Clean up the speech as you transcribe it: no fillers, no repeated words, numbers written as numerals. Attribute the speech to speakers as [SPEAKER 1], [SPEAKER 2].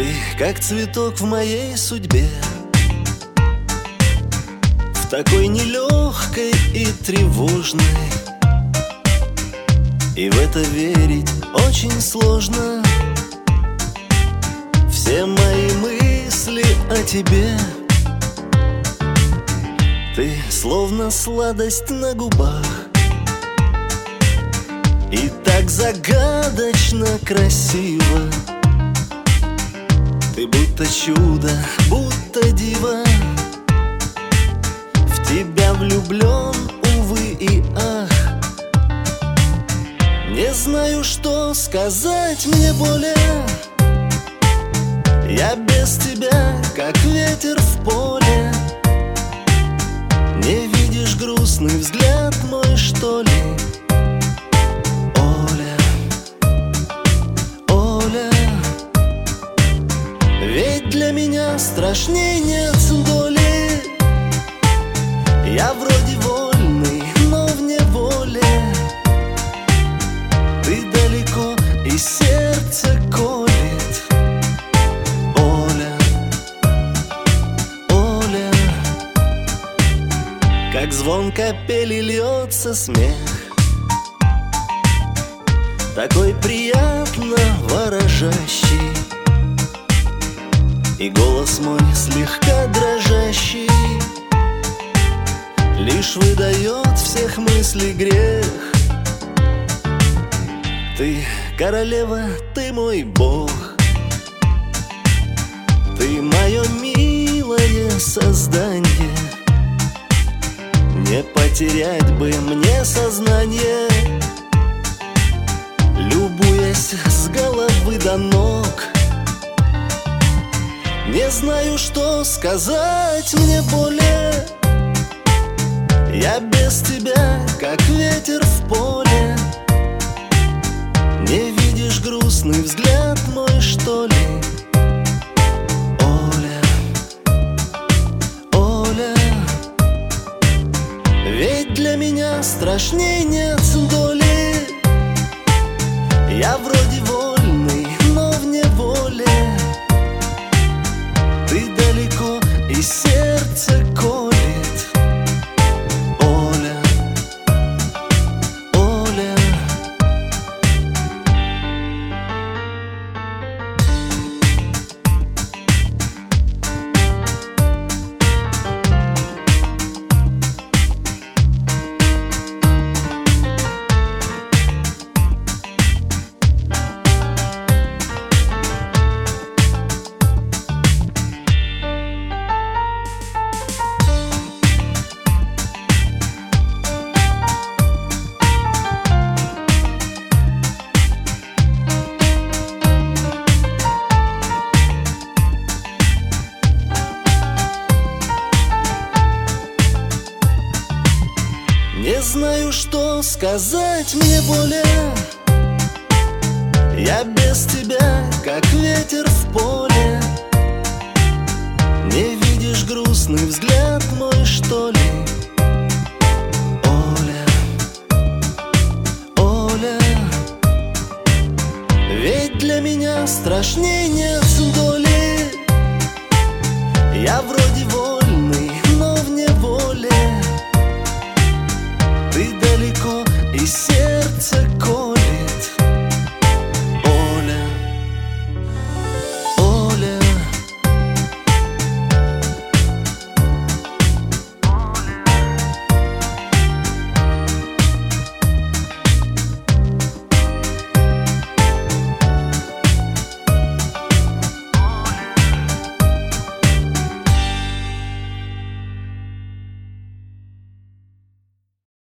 [SPEAKER 1] Ты как цветок в моей судьбе, в такой нелегкой и тревожной, и в это верить очень сложно. Все мои мысли о тебе, ты словно сладость на губах, и так загадочно красиво. Ты будто чудо, будто дива. В тебя влюблен, увы и ах. Не знаю, что сказать мне более. Я без тебя, как ветер в поле. Не видишь грустный взгляд мой, что ли? Оля, Оля, ведь для меня страшней нет доли. Я вроде вольный, но в неволе. Ты далеко, и сердце колет. Оля, Оля, как звон капели льется смех, такой приятно ворожащий, и голос мой слегка дрожащий лишь выдает всех мыслей грех. Ты королева, ты мой бог, ты мое милое создание. Не потерять бы мне сознание, любуясь с головы до ног. Не знаю, что сказать мне более. Я без тебя, как ветер в поле. Не видишь грустный взгляд мой, что ли? Оля, Оля, ведь для меня страшней нет доли. Я вроде вольный, но в неволе. Ты далеко, и сердце колет. Оля, Оля, не знаю, что сказать мне более. Я без тебя, как ветер в поле. Не видишь грустный взгляд мой, что ли? Оля, Оля, ведь для меня страшней нет доли. Я вроде